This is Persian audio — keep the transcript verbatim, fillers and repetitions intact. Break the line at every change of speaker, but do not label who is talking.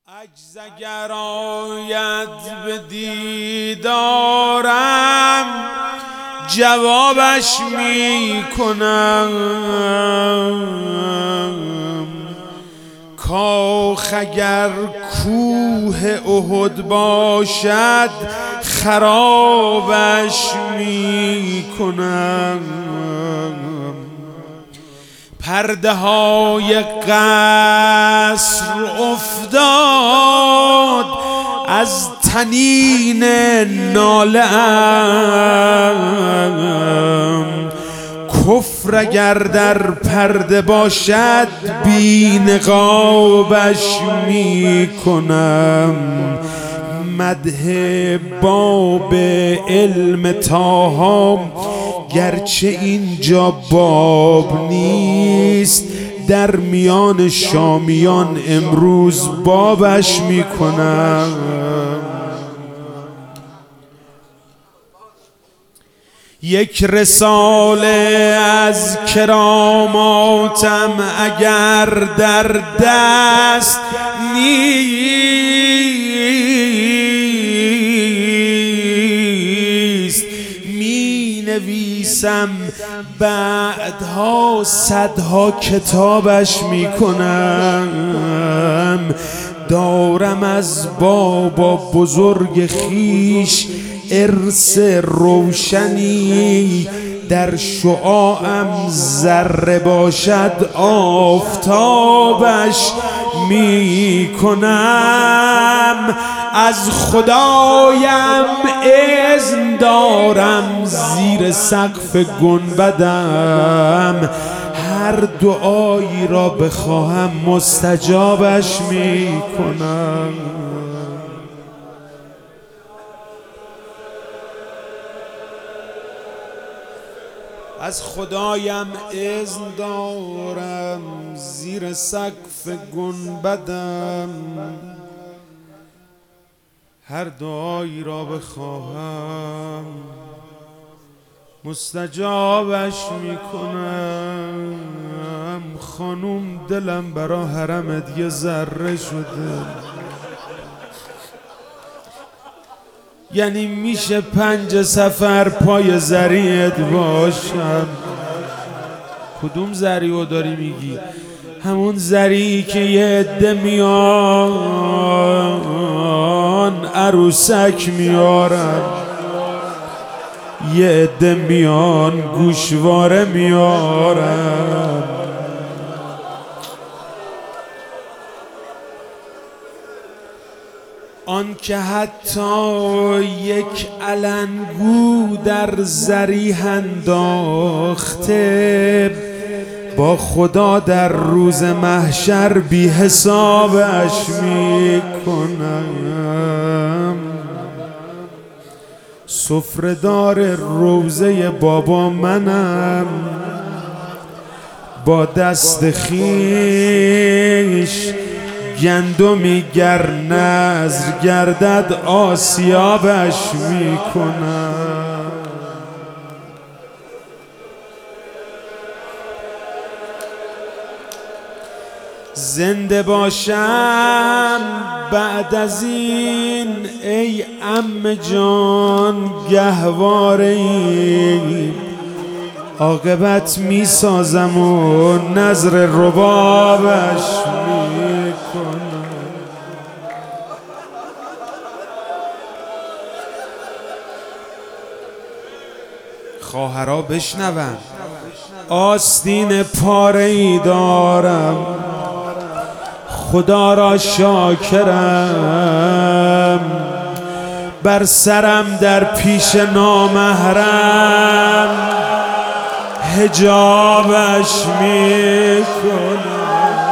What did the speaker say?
عجز اگر آید به دیدارم جوابش می کنم. کاخ اگر کوه احد باشد خرابش می کنم. پرده های قصر افتاد از طنین ناله ام. کفر اگر در پرده باشد بی نقابش می کنم. مدح باب علم طه گرچه اینجا باب نیست در میان شامیان امروز بابش می کنم. یک رساله از کراماتم اگر در دست نیست می نویسم بعدها صدها کتابش می کنم. دارم از بابا بزرگ خیش ارث روشنی در شعاعم ذره باشد آفتابش می کنم. از خدایم اذن دارم زیر سقف گنبدم هر دعایی را بخواهم مستجابش می کنم. از خدایم اذن دارم زیر سقف گنبدم هر دعایی را بخواهم مستجابش میکنم. خانوم دلم برا حرمت یه ذره شده، یعنی میشه پنج سفر پای زریعت باشم. کدوم زریعو داری میگی؟ همون زریعی که یه عده میان عروسک میارن، یه عده میان گوشواره میارن. آن که حتی یک علنگو در زریح انداخته با خدا در روز محشر بی حسابش می کنم. سفره‌دار روضه بابا منم، با دست خیش گندمی گر نذر گردد آسیابش می کنم. زنده باشم بعد از این ای عم جان گهواره ای، عاقبت می سازم و نظر ربابش می کنم. خواهرها بشنون آستین پاره ای دارم، خدا را شاکرم. بر سرم در پیش نامحرم حجابش می کنم.